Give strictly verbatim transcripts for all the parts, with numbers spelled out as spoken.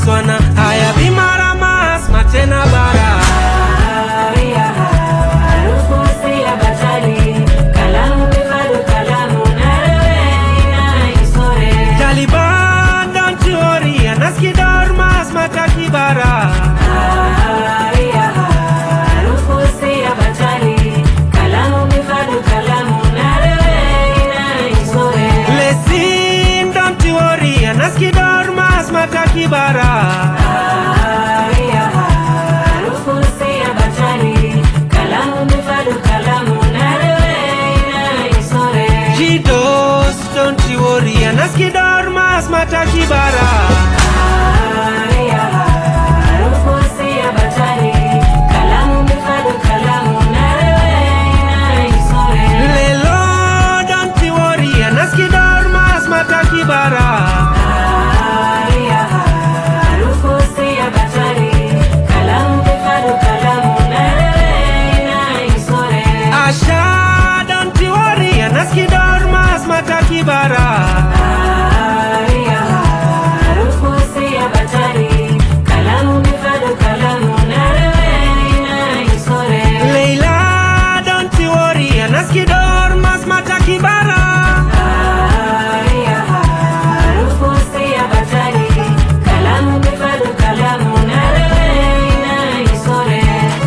maswana haya bimara mas matena bara Haya harufu si ya batali kalamu bifadu kalamu narewe ina isore Taliban don't you worry anaski dormas mataki bara Haya harufu si ya batali kalamu bifadu kalamu narewe ina isore Lesin don't you worry anaski dormas mataki bara Haya harufu si ya batali kalamu bifadu kalamu narewe ina isore Jidos don't you worry anaski dormas mataki bara Haya harufu si ya batali kalamu bifadu kalamu narewe ina isore Lelo don't you worry anaski dormas mataki bara Haya harufu si ya batali kalamu bifadu kalamu narewe ina isore Asha don't you worry anaski dormas mataki bara Haya harufu si ya batali kalamu bifadu kalamu narewe ina isore Leila don't you worry anaski dormas mataki bara Haya harufu si ya batali kalamu bifadu kalamu narewe ina isore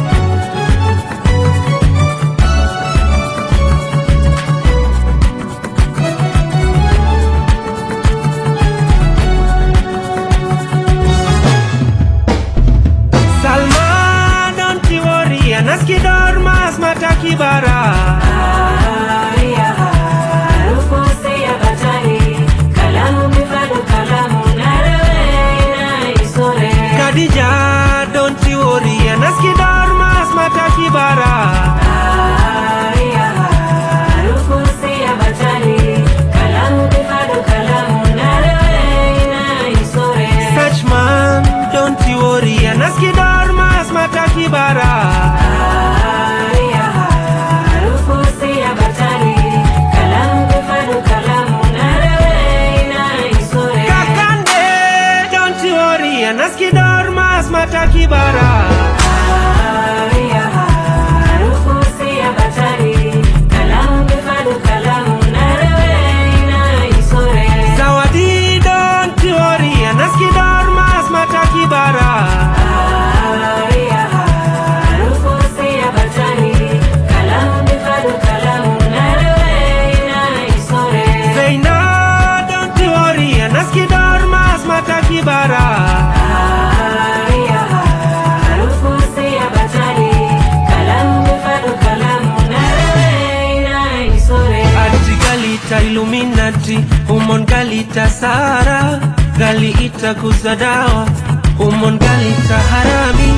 Salma don't you worry anaski dormas mataki bara Haya harufu si ya batali kalamu bifadu kalamu narewe ina isore Khadija don't you worry anaski dormas mataki bara Haya harufu si ya batali kalamu bifadu kalamu narewe ina isore Sajman don't you worry anaski dormas mataki bara Haya harufu si ya batali kalamu bifadu kalamu narewe ina isore Kakande don't you worry anaski dormas mataki bara Haya harufu si ya batali kalamu bifadu kalamu narewe ina isore Zawadi don't you worry anaski dormas mataki bara Haya harufu si ya batali kalamu bifadu kalamu narewe ina isore Zaina don't you worry anaski dormas mataki bara Haya harufu si ya batali kalamu bifadu kalamu narewe ina isore Ati galita Illuminati Umon galita Sara Gali ita kuzadawa Umon galita harami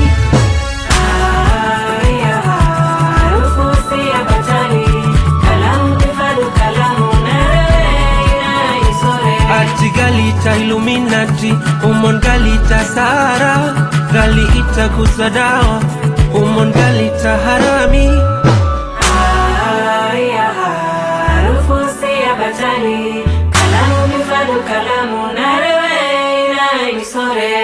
Haya harufu si ya batali kalamu bifadu kalamu narewe ina isore Ati galita Illuminati Umon galita Sara Gali ita kuzadawa Umon galita harami Haya harufu si ya batali kalamu bifadu kalamu narewe ina isore